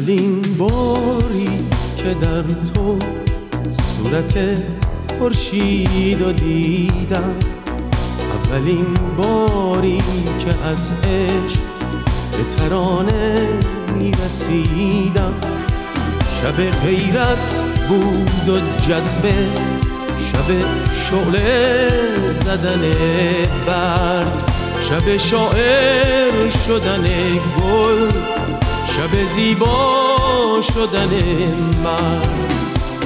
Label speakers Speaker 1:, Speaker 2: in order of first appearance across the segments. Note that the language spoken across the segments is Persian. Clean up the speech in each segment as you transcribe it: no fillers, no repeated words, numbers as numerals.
Speaker 1: اولین باری که در تو صورت خورشیدو دیدم، اولین باری که از عشق به ترانه میرسیدم. شب غیرت بود و جذبه، شب شعله زدن برگ، شب شاعر شدن گل، شب زیبا شدن مرد.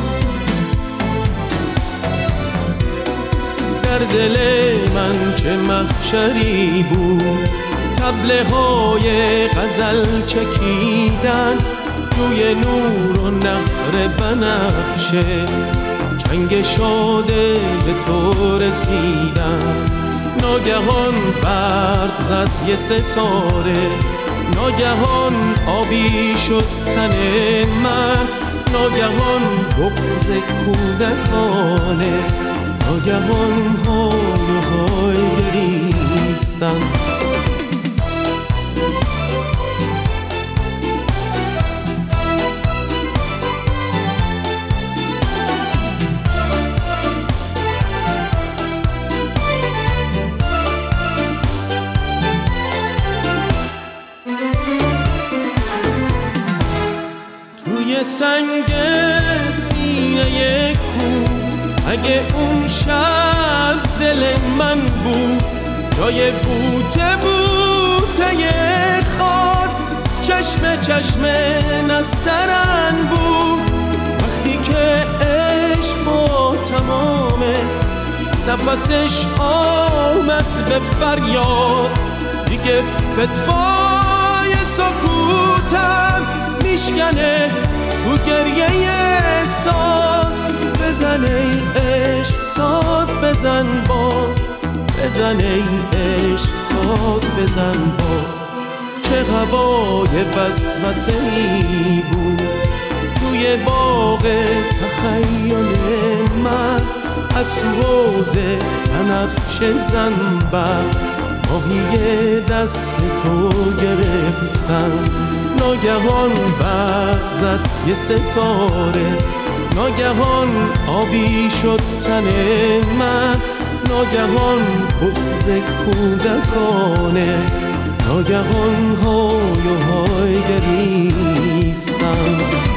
Speaker 1: در دل من چه محشری بود، طبله های غزل چکیدن روی نور و نهر بنفشه، چنگ شاده به تو رسیدن. ناگهان برق زد یه ستاره، ناگهان آبی شد تن من، ناگهان بغض کودکانه، ناگهان های و های گریستن. توی سنگ سینه کو، اگه اون شب دل من بود، جای بوته خار، چشم چشم نسترن بود. وقتی که عشق با تمامه نفسش آمد به فریاد، دیگه فتوای سکوتم میشکنه تو گریه ساز. بزن ای عشق ساز بزن باز، بزن ای عشق ساز بزن باز. چه هوای وسوسه‌ای بود توی باغ تخیل من، از تو حوض بنفشه زنبق ماهی دست تو گرفتم. ناگهان برق زد یه ستاره، ناگهان آبی شد تن من، ناگهان بغض کودکانه، ناگهان های و های گریستم.